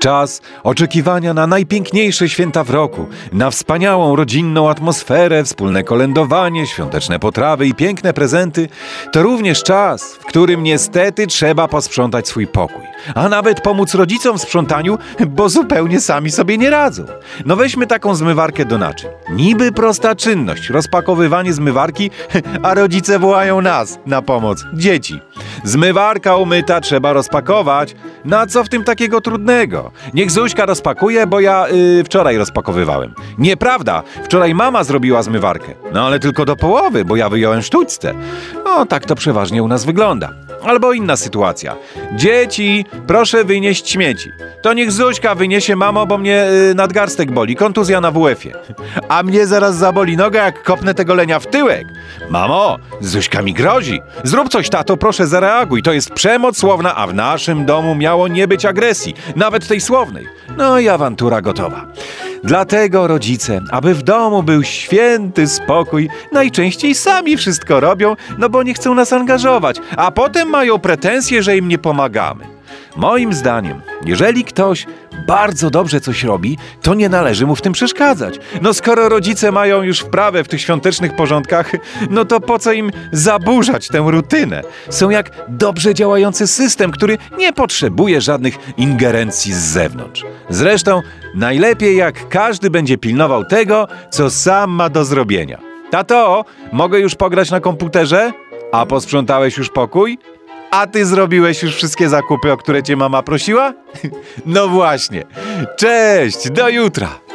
czas oczekiwania na najpiękniejsze święta w roku, na wspaniałą rodzinną atmosferę, wspólne kolędowanie, świąteczne potrawy i piękne prezenty, to również czas, w którym niestety trzeba posprzątać swój pokój, a nawet pomóc rodzicom w sprzątaniu, bo zupełnie sami sobie nie radzą. No weźmy taką zmywarkę do naczyń. Niby prosta czynność, rozpakowywanie zmywarki, a rodzice wołają nas na pomoc, dzieci. Zmywarka umyta, trzeba rozpakować. Na co w tym takiego trudnego? Niech Zuśka rozpakuje, bo ja wczoraj rozpakowywałem. Nieprawda, wczoraj mama zrobiła zmywarkę. No ale tylko do połowy, bo ja wyjąłem sztućce. No tak to przeważnie u nas wygląda. Albo inna sytuacja. Dzieci, proszę wynieść śmieci. To niech Zuśka wyniesie, mamo, bo mnie nadgarstek boli, kontuzja na WF-ie. A mnie zaraz zaboli noga, jak kopnę tego lenia w tyłek. Mamo, Zuśka mi grozi. Zrób coś, tato, proszę zareaguj. To jest przemoc słowna, a w naszym domu miało nie być agresji. Nawet tej słownej. No i awantura gotowa. Dlatego rodzice, aby w domu był święty spokój, najczęściej sami wszystko robią, no bo nie chcą nas angażować, a potem mają pretensje, że im nie pomagamy. Moim zdaniem, jeżeli ktoś bardzo dobrze coś robi, to nie należy mu w tym przeszkadzać. No skoro rodzice mają już wprawę w tych świątecznych porządkach, no to po co im zaburzać tę rutynę? Są jak dobrze działający system, który nie potrzebuje żadnych ingerencji z zewnątrz. Zresztą najlepiej jak każdy będzie pilnował tego, co sam ma do zrobienia. Tato, mogę już pograć na komputerze? A posprzątałeś już pokój? A ty zrobiłeś już wszystkie zakupy, o które cię mama prosiła? No właśnie. Cześć, do jutra.